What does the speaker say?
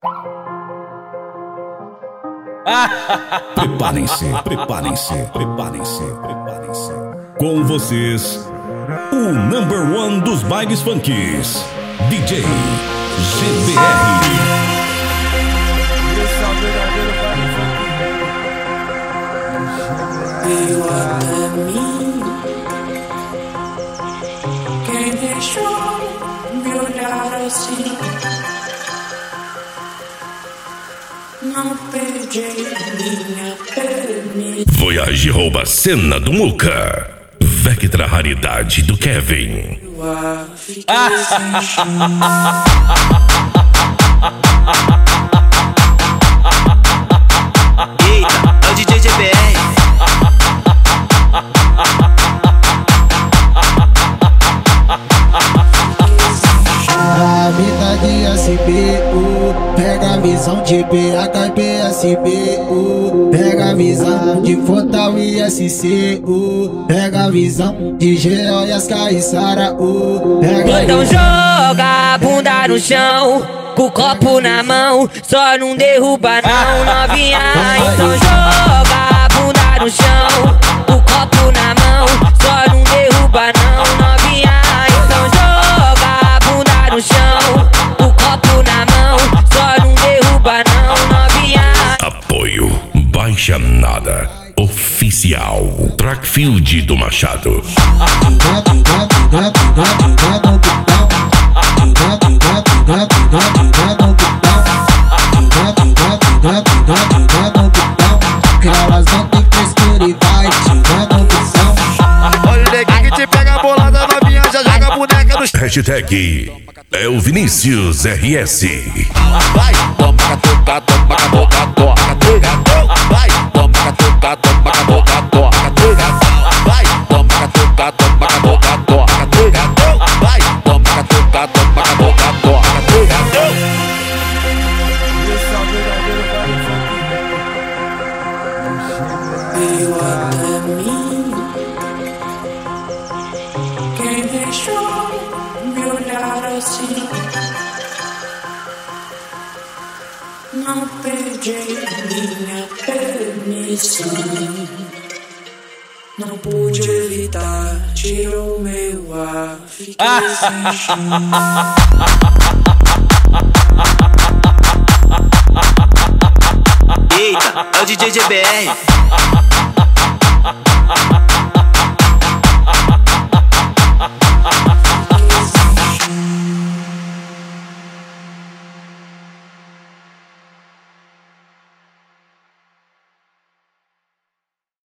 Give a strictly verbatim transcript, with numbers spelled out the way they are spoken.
Preparem-se, preparem-se, preparem-se, preparem-se. Com vocês, o number one dos bailes funkies, D J G B R. Esse é o verdadeiro baile funk. Veio até mim, quem deixou me olhar assim? Não perdi minha permissão. Voyage rouba a cena do Muca. Vectra raridade do Kevin. Eu fiquei sem chão. Eita, é o D J G B R. A vida de S B U, pega a visão de B H P S B U, pega a visão de Fortal e S C U, pega a visão de G O e as Caissara U. Então joga a bunda no chão, com o copo na mão, só não derruba não, novinha. Então joga a bunda no chão, com o copo na mão, só não derruba não, novinha. Então joga a bunda no chão, com o copo na mão, só não derruba não, novinha. Apoio Baixa Nada Oficial Trackfield do Machado. Elas não tem frescura e vai tirando opção. Olha o neguinho que te pega a bolada, novinha, já joga a boneca no chão. Hashtag é o Vinícius R S. Vai, toma catuca, toma catuca, toma catuca. Vai, toma catuca, toma catuca, toma catuca. Vai, toma catuca, toma catuca, toma catuca. Vai, toma catuca, toma catuca, toma catuca. Esse é o verdadeiro baile funk. Veio até mim, quem deixou me olhar assim? Não perdi minha permissão, não pude evitar, tirou meu ar, fiquei sem chão. Eita, é o D J G B R.